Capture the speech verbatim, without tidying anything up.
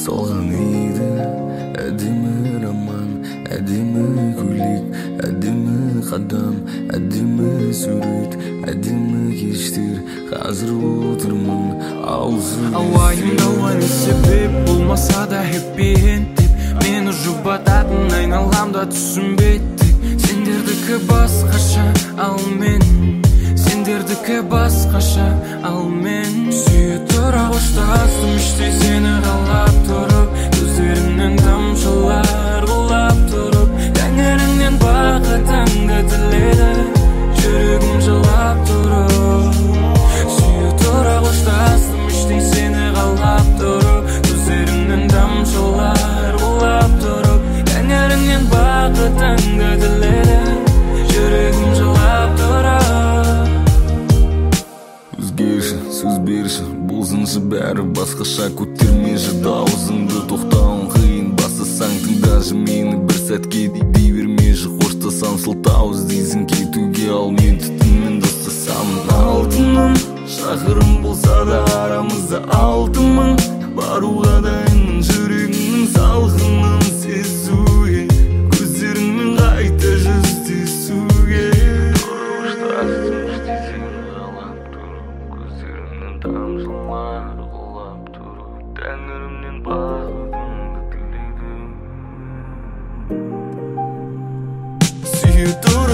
салган ийди, әдемі роман, әдемі көйлек, әдемі қадам, әдемі сурет, әдемі кештер. Қазір отырмын аузым. Ауайымда не себеп болмаса да happy end деп мені жұбататын айналамда түсінбеді. Сендердікі басқаша, ал мен сендердікі басқаша, ал мен сүйе тұра қоштастым іштей сені қалап тұрып, көздеріңнен тамшылар құлап тұрып, тәңіріңнен бақытыңды тіледі, жүрегім жылап тұрып. Сүйе тұра қоштастым іштей сені қалап тұрып, көздеріңнен тамшылар құлап тұрып, тәңіріңнен бақытыңды тіледі, жүрегім жылап тұрып. Өзгерші, сөз берші, болсыншы бәрі басқаша, көтермеші дауысыңды, тоқтауың қиын, бастасаң тыңдашы мені бір сәтке, дей бермеші, қоштасам сылтау іздейсің кетуге, ал мен түтінмен достасам. Алтыным, шақырым болса да арамызда алты мың, баруға дайынмын жүрегімнің салқынын сезуге, көздеріңмен қайта жүздесуге. Тамшылар құлап тұрып, тәңірімнен бақытыңды тіледім. Сүйе тұра